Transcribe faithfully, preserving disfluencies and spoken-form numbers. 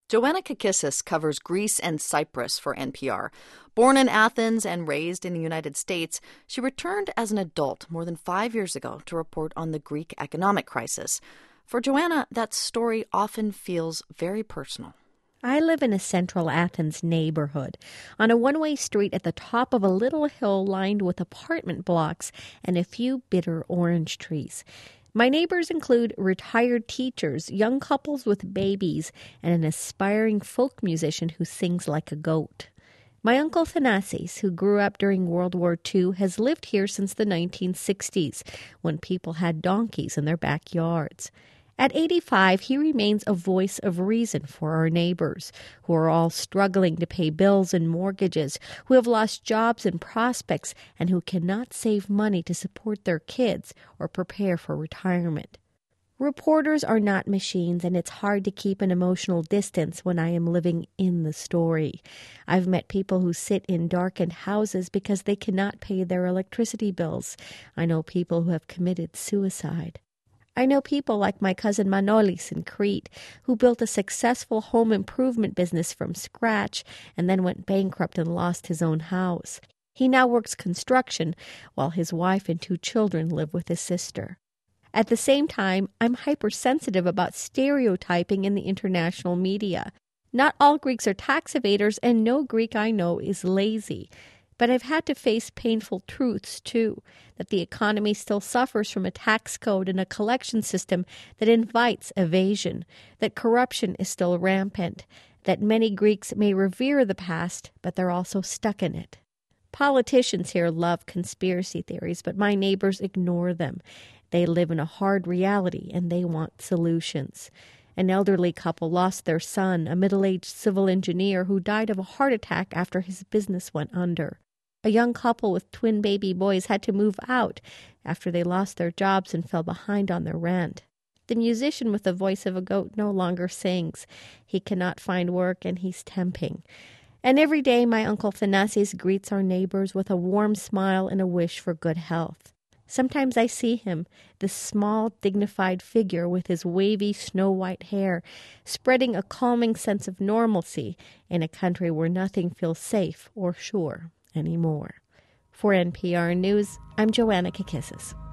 Joanna Kakissis covers Greece and Cyprus for N P R. Born in Athens and raised in the United States, she returned as an adult more than five years ago to report on the Greek economic crisis. For Joanna, that story often feels very personal. I live in a central Athens neighborhood, on a one-way street at the top of a little hill lined with apartment blocks and a few bitter orange trees. My neighbors include retired teachers, young couples with babies, and an aspiring folk musician who sings like a goat. My uncle Thanasis, who grew up during World War Two, has lived here since the nineteen sixties, when people had donkeys in their backyards. At eighty-five, he remains a voice of reason for our neighbors, who are all struggling to pay bills and mortgages, who have lost jobs and prospects, and who cannot save money to support their kids or prepare for retirement. Reporters are not machines, and it's hard to keep an emotional distance when I am living in the story. I've met people who sit in darkened houses because they cannot pay their electricity bills. I know people who have committed suicide. I know people like my cousin Manolis in Crete, who built a successful home improvement business from scratch and then went bankrupt and lost his own house. He now works construction while his wife and two children live with his sister. At the same time, I'm hypersensitive about stereotyping in the international media. Not all Greeks are tax evaders, and no Greek I know is lazy. But I've had to face painful truths, too, that the economy still suffers from a tax code and a collection system that invites evasion, that corruption is still rampant, that many Greeks may revere the past, but they're also stuck in it. Politicians here love conspiracy theories, but my neighbors ignore them. They live in a hard reality, and they want solutions. An elderly couple lost their son, a middle-aged civil engineer who died of a heart attack after his business went under. A young couple with twin baby boys had to move out after they lost their jobs and fell behind on their rent. The musician with the voice of a goat no longer sings. He cannot find work, and he's temping. And every day my Uncle Thanasis greets our neighbors with a warm smile and a wish for good health. Sometimes I see him, this small, dignified figure with his wavy, snow-white hair, spreading a calming sense of normalcy in a country where nothing feels safe or sure anymore. For N P R News, I'm Joanna Kakissis.